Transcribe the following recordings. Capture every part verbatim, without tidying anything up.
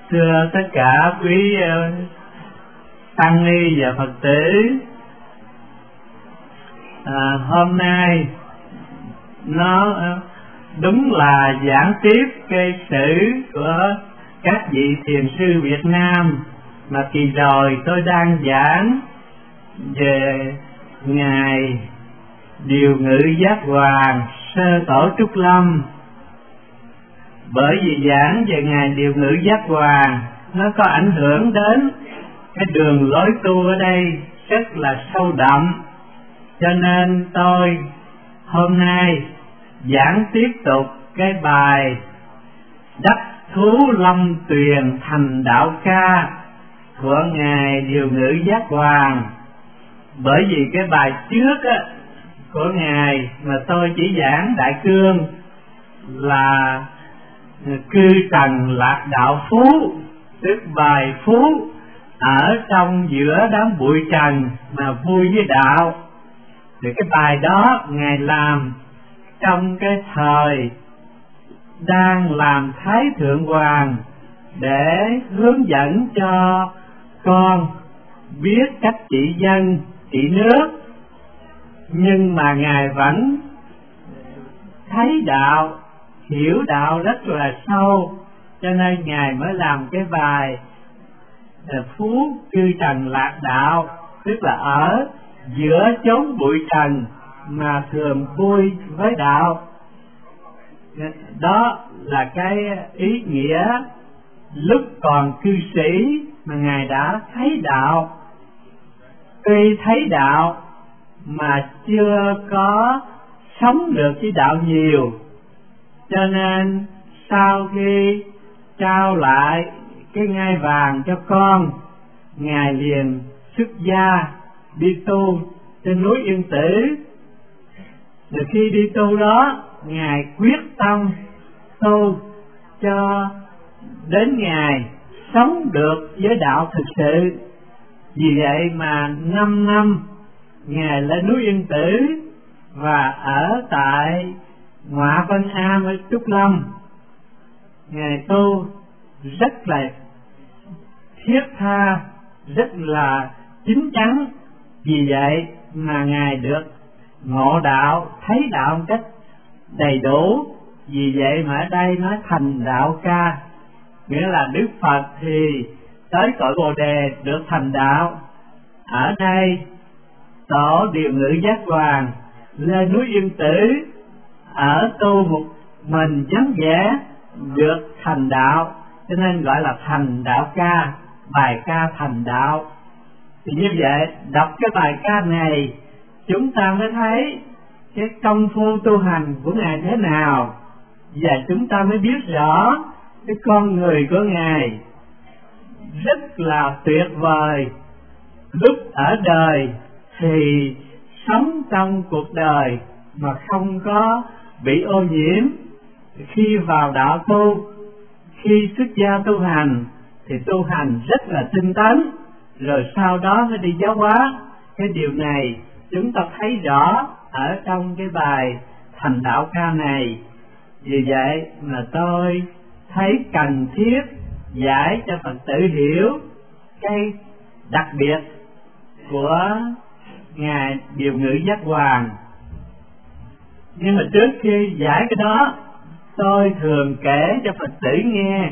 Thưa tất cả quý uh, tăng ni và Phật tử, à, hôm nay nó uh, đúng là giảng tiếp cái sử của các vị thiền sư Việt Nam mà kỳ rồi tôi đang giảng về ngài Điều Ngự Giác Hoàng Sơ Tổ Trúc Lâm. Bởi vì giảng về ngài Điều Ngự Giác Hoàng nó có ảnh hưởng đến cái đường lối tu ở đây rất là sâu đậm, cho nên tôi hôm nay giảng tiếp tục cái bài Đắc Thú Lâm Tuyền Thành Đạo Ca của ngài Điều Ngự Giác Hoàng. Bởi vì cái bài trước á, của ngài mà tôi chỉ giảng đại cương là Cư Trần Lạc Đạo Phú, tức bài phú ở trong giữa đám bụi trần mà vui với đạo. Thì cái bài đó ngài làm trong cái thời đang làm Thái Thượng Hoàng để hướng dẫn cho con biết cách trị dân, trị nước. Nhưng mà ngài vẫn thấy đạo, hiểu đạo rất là sâu, cho nên ngài mới làm cái bài Phú Cư Trần Lạc Đạo, tức là ở giữa chốn bụi trần mà thường vui với đạo. Đó là cái ý nghĩa lúc còn cư sĩ mà ngài đã thấy đạo. Tuy thấy đạo mà chưa có sống được với đạo nhiều, cho nên sau khi trao lại cái ngai vàng cho con, ngài liền xuất gia đi tu trên núi Yên Tử. Từ khi đi tu đó, ngài quyết tâm tu cho đến ngày sống được với đạo thực sự. Vì vậy mà năm năm ngài lên núi Yên Tử và ở tại Ngọa Vân Am ở Trúc Lâm. Ngài tu rất là thiết tha, rất là chín chắn. Vì vậy mà ngài được ngộ đạo, thấy đạo một cách đầy đủ. Vì vậy mà ở đây nói thành đạo ca, nghĩa là Đức Phật thì tới cội Bồ Đề được thành đạo. Ở đây Tổ Điều Ngự Giác Hoàng lên núi Yên Tử ở tu một mình vắng vẻ được thành đạo, cho nên gọi là thành đạo ca, bài ca thành đạo. Thì như vậy đọc cái bài ca này chúng ta mới thấy cái công phu tu hành của ngài thế nào, và chúng ta mới biết rõ cái con người của ngài rất là tuyệt vời. Lúc ở đời thì sống trong cuộc đời mà không có bị ô nhiễm. Khi vào đạo tu, khi xuất gia tu hành thì tu hành rất là tinh tấn, rồi sau đó mới đi giáo hóa. Cái điều này chúng ta thấy rõ ở trong cái bài thành đạo ca này. Vì vậy mà tôi thấy cần thiết giải cho Phật tử hiểu cái đặc biệt của ngài Điều Ngự Giác Hoàng. Nhưng mà trước khi giải cái đó, tôi thường kể cho Phật tử nghe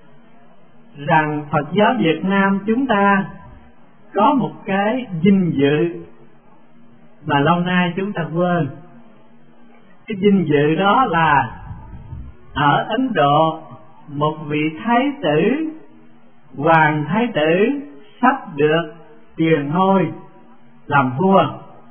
rằng Phật giáo Việt Nam chúng ta có một cái vinh dự mà lâu nay chúng ta quên. Cái vinh dự đó là ở Ấn Độ, một vị thái tử, hoàng thái tử sắp được truyền ngôi làm vua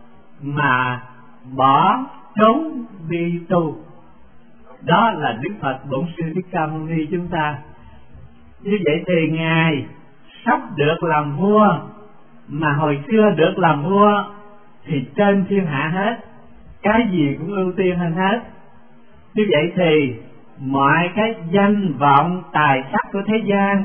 mà bỏ trốn đi tu. Đó là Đức Phật Bổn Sư Thích Ca Mâu Ni chúng ta. Như vậy thì ngài sắp được làm vua, mà hồi xưa được làm vua thì trên thiên hạ hết, cái gì cũng ưu tiên hơn hết. Như vậy thì mọi cái danh vọng tài sắc của thế gian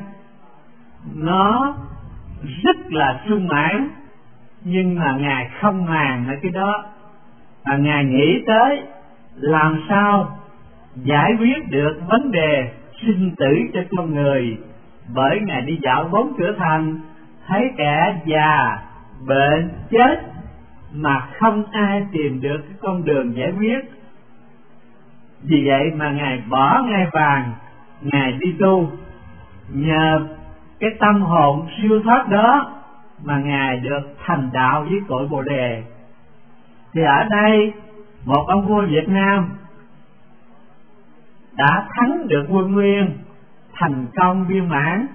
nó rất là sung mãn, nhưng mà ngài không màng ở cái đó, mà ngài nghĩ tới làm sao giải quyết được vấn đề sinh tử cho con người, bởi Ngài đi dạo bốn cửa thành, thấy kẻ già, bệnh, chết mà không ai tìm được cái con đường giải quyết. Vì vậy mà Ngài bỏ ngai vàng, Ngài đi tu. Nhờ cái tâm hồn siêu thoát đó mà Ngài được thành đạo với cội Bồ Đề. Thì ở đây một ông vua Việt Nam đã thắng được quân Nguyên, thành công viên mãn,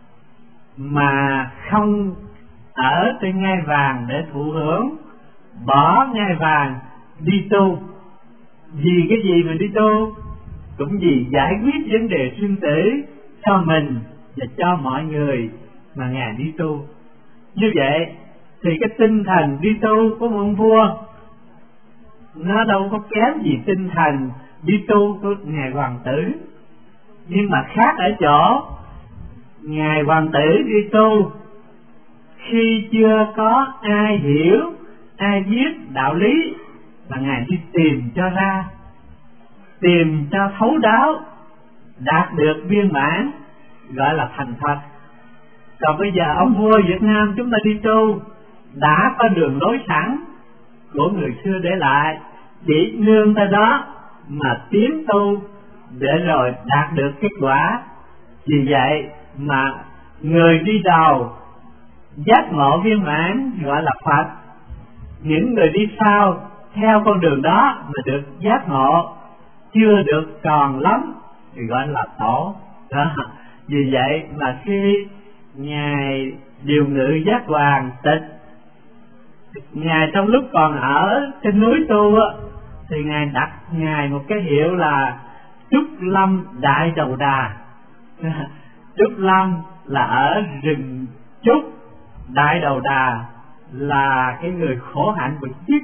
mà không ở trên ngai vàng để thụ hưởng, bỏ ngai vàng đi tu. Vì cái gì mà đi tu? Cũng vì giải quyết vấn đề sinh tử cho mình và cho mọi người mà Ngài đi tu. Như vậy thì cái tinh thần đi tu của ông vua nó đâu có kém gì tinh thần đi tu của Ngài Hoàng tử. Nhưng mà khác ở chỗ Ngài Hoàng tử đi tu khi chưa có ai hiểu, ai biết đạo lý, mà Ngài đi tìm cho ra, tìm cho thấu đáo, đạt được viên mãn, gọi là thành Phật. Còn bây giờ ông vua Việt Nam chúng ta đi tu đã có đường lối sẵn của người xưa để lại, chỉ nương tới đó mà tiến tu để rồi đạt được kết quả. Vì vậy mà người đi đầu giác ngộ viên mãn gọi là Phật, những người đi sau theo con đường đó mà được giác ngộ chưa được tròn lắm thì gọi là tổ đó. Vì vậy mà khi Ngài điều ngự Giác Hoàng Tịch, Ngài trong lúc còn ở trên núi tu á, thì Ngài đặt Ngài một cái hiệu là Trúc Lâm Đại Đầu Đà. Trúc Lâm là ở rừng Trúc, Đại Đầu Đà là cái người khổ hạnh bực chức.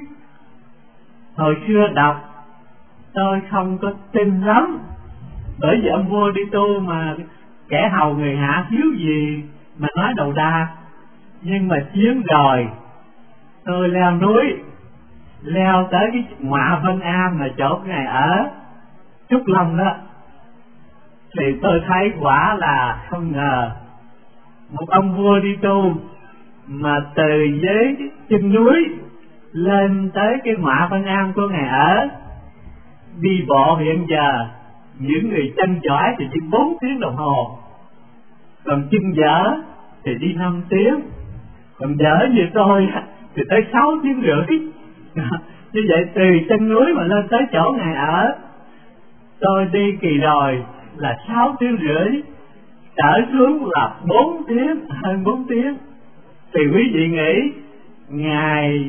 Hồi xưa đọc tôi không có tin lắm, bởi vì ông vua đi tu mà kẻ hầu người hạ thiếu gì mà nói đầu đa. Nhưng mà chuyến rồi tôi leo núi, leo tới cái Ngọa Vân Am là chỗ Ngài ở Trúc Lâm đó, thì tôi thấy quả là không ngờ một ông vua đi tu mà từ dưới chân núi lên tới cái Ngọa Vân Am của Ngài ở, đi bộ hiện giờ những người chân giỏi thì chỉ bốn tiếng đồng hồ, còn chân dở thì đi năm tiếng, còn dở như tôi thì tới sáu tiếng rưỡi. Như vậy từ chân núi mà lên tới chỗ Ngài ở, tôi đi kỳ rồi là sáu tiếng rưỡi, trở xuống là bốn tiếng, hơn bốn tiếng. Thì quý vị nghĩ Ngài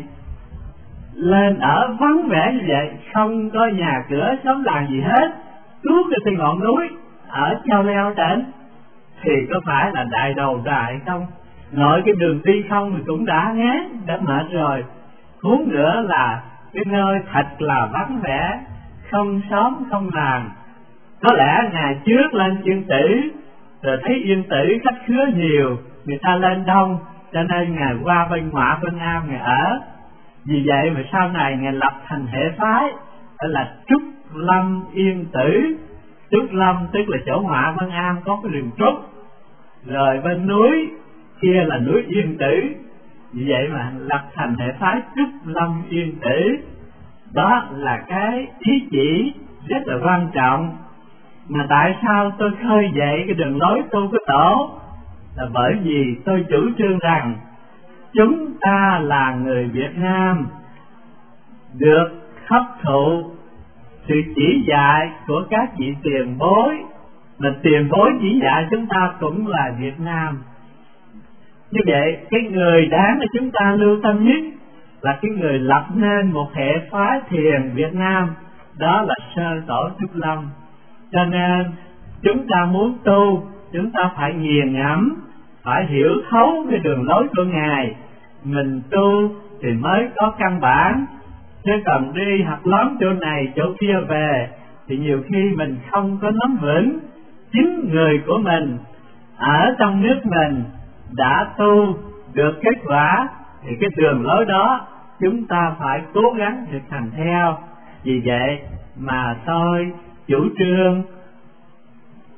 lên ở vắng vẻ như vậy, không có nhà cửa xóm làng gì hết, tuốt lên trên ngọn núi ở treo leo trển, thì có phải là đại đầu đại không? Nội cái đường đi không thì cũng đã ngán, đã mệt rồi, huống nữa là cái nơi thật là vắng vẻ, không xóm không làng. Có lẽ ngày trước lên Yên Tử rồi thấy Yên Tử khách khứa nhiều, người ta lên đông, cho nên Ngài qua bên Ngọa Vân Am Ngài ở. Vì vậy mà sau này Ngài lập thành hệ phái đó là Trúc Lâm Yên Tử. Trúc Lâm tức là chỗ Ngọa Vân Am có cái rừng trúc, rồi bên núi kia là núi Yên Tử. Vì vậy mà lập thành hệ phái Trúc Lâm Yên Tử. Đó là cái ý chỉ rất là quan trọng. Mà tại sao tôi khơi dậy cái đường lối tu của tổ? Là bởi vì tôi chủ trương rằng chúng ta là người Việt Nam được hấp thụ sự chỉ dạy của các vị tiền bối, mà tiền bối chỉ dạy chúng ta cũng là Việt Nam. Như vậy cái người đáng để chúng ta lưu tâm nhất là cái người lập nên một hệ phái thiền Việt Nam, đó là Sơ Tổ Trúc Lâm. Cho nên chúng ta muốn tu, chúng ta phải nghiền ngẫm, phải hiểu thấu cái đường lối của Ngài, mình tu thì mới có căn bản. Chứ còn đi học lóm chỗ này chỗ kia về thì nhiều khi mình không có nắm vững. Chính người của mình ở trong nước mình đã tu được kết quả thì cái đường lối đó chúng ta phải cố gắng thực hành theo. Vì vậy mà tôi chủ trương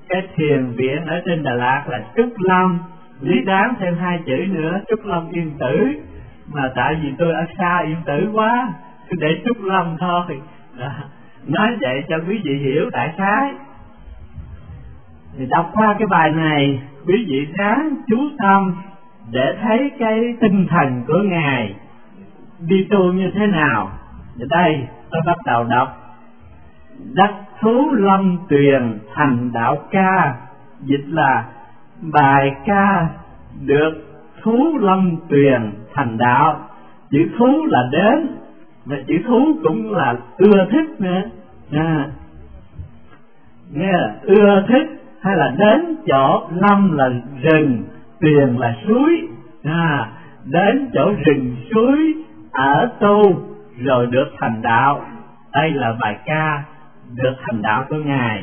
cái thiền viện ở trên Đà Lạt là Trúc Lâm, lý đáng thêm hai chữ nữa, Trúc Lâm Yên Tử, mà tại vì tôi ở xa Yên Tử quá, tôi để Trúc Lâm thôi. Đó. Nói vậy cho quý vị hiểu đại khái. Thì đọc qua cái bài này, quý vị ráng chú tâm để thấy cái tinh thần của Ngài đi tu như thế nào. Ở đây tôi bắt đầu đọc: Đắc thú lâm tuyền thành đạo ca, dịch là bài ca được thú lâm tuyền thành đạo. Chữ thú là đến, mà chữ thú cũng là ưa thích nữa. À, nghe là ưa thích hay là đến chỗ lâm là rừng, tuyền là suối. À, đến chỗ rừng suối ở tu rồi được thành đạo. Đây là bài ca được thành đạo của Ngài.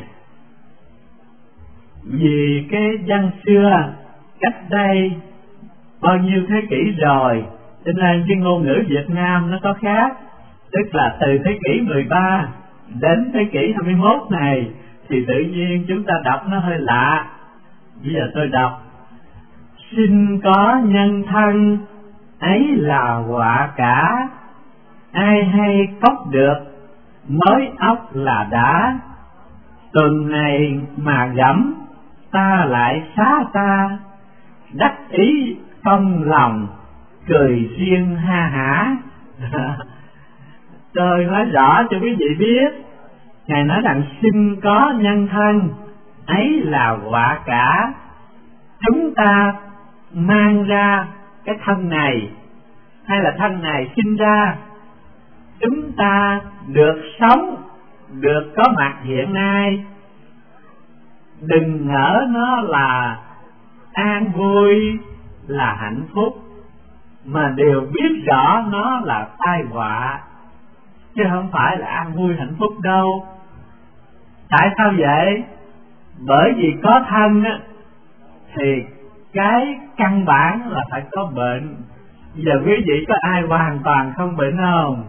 Vì cái văn xưa cách đây bao nhiêu thế kỷ rồi, cho nên cái ngôn ngữ Việt Nam nó có khác. Tức là từ thế kỷ mười ba đến thế kỷ hai mươi mốt này thì tự nhiên chúng ta đọc nó hơi lạ. Bây giờ tôi đọc: Sinh có nhân thân ấy là quả cả, ai hay cốc được mới ốc là đá. Tuần này mà gẫm ta lại xá ta, đắc ý không lòng cười riêng ha hả. Tôi nói rõ cho quý vị biết, Ngài nói rằng sinh có nhân thân ấy là quả cả. Chúng ta mang ra cái thân này, hay là thân này sinh ra, chúng ta được sống, được có mặt hiện nay, đừng ngỡ nó là an vui, là hạnh phúc, mà đều biết rõ nó là tai họa, chứ không phải là an vui hạnh phúc đâu. Tại sao vậy? Bởi vì có thân á, thì cái căn bản là phải có bệnh. Giờ quý vị có ai hoàn toàn không bệnh không?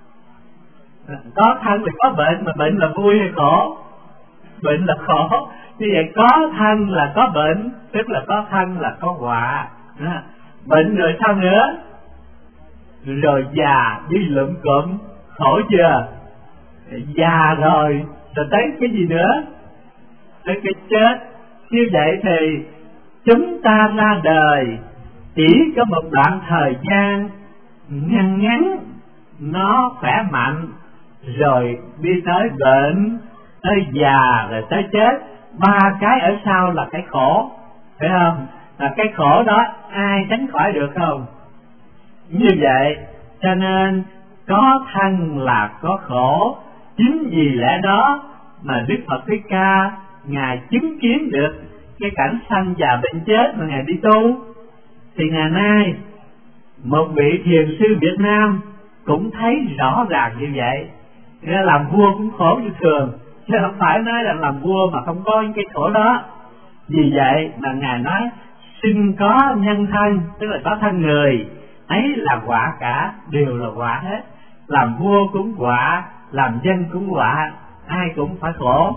Có thân thì có bệnh, mà bệnh là vui hay khổ? Bệnh là khổ. Như vậy có thân là có bệnh, tức là có thân là có họa. Bệnh rồi sao nữa? Rồi già với lụm cụm, khổ chưa? Già rồi, rồi tới cái gì nữa? Tới cái chết. Như vậy thì chúng ta ra đời chỉ có một đoạn thời gian ngăn ngắn, nó khỏe mạnh, rồi đi tới bệnh, tới già, rồi tới chết. Ba cái ở sau là cái khổ, phải không? Là cái khổ đó ai tránh khỏi được không? Như vậy cho nên có thân là có khổ. Chính vì lẽ đó mà Đức Phật Thích Ca Ngài chứng kiến được cái cảnh sanh già bệnh chết mà Ngài đi tu. Thì ngày nay một vị thiền sư Việt Nam cũng thấy rõ ràng như vậy. Nghĩa làm vua cũng khổ như thường, chứ không phải nói là làm vua mà không có cái khổ đó. Vì vậy mà Ngài nói sinh có nhân thân, tức là có thân người, ấy là quả cả, đều là quả hết. Làm vua cũng quả, làm dân cũng quả, ai cũng phải khổ.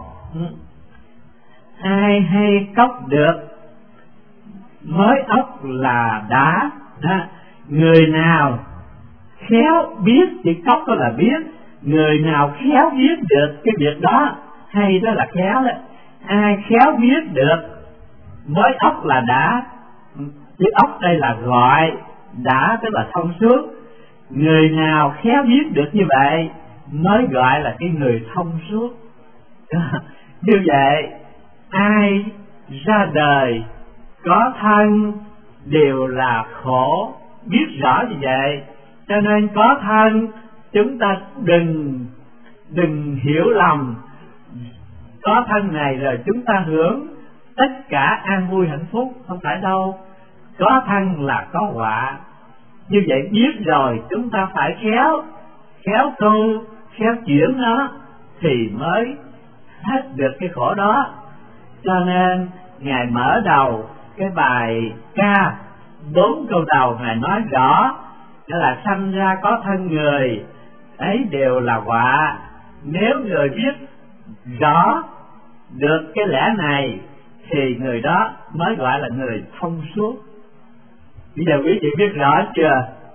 Ai hay cốc được mới ốc là đá. Người nào khéo biết, chữ cốc đó là biết, người nào khéo biết được cái việc đó, hay đó là khéo đó. Ai khéo biết được mới ốc là đá. Chữ ốc đây là gọi, đá tức là thông suốt. Người nào khéo biết được như vậy mới gọi là cái người thông suốt. Như vậy ai ra đời có thân đều là khổ, biết rõ như vậy. Cho nên có thân chúng ta đừng đừng hiểu lầm, có thân này rồi chúng ta hưởng tất cả an vui hạnh phúc, không phải đâu. Có thân là có họa. Như vậy biết rồi chúng ta phải khéo, khéo tu, khéo chuyển nó thì mới hết được cái khổ đó. Cho nên Ngài mở đầu cái bài ca bốn câu đầu, Ngài nói rõ đó là sanh ra có thân người ấy đều là họa. Nếu người biết rõ được cái lẽ này thì người đó mới gọi là người thông suốt. Bây giờ quý vị biết rõ chưa?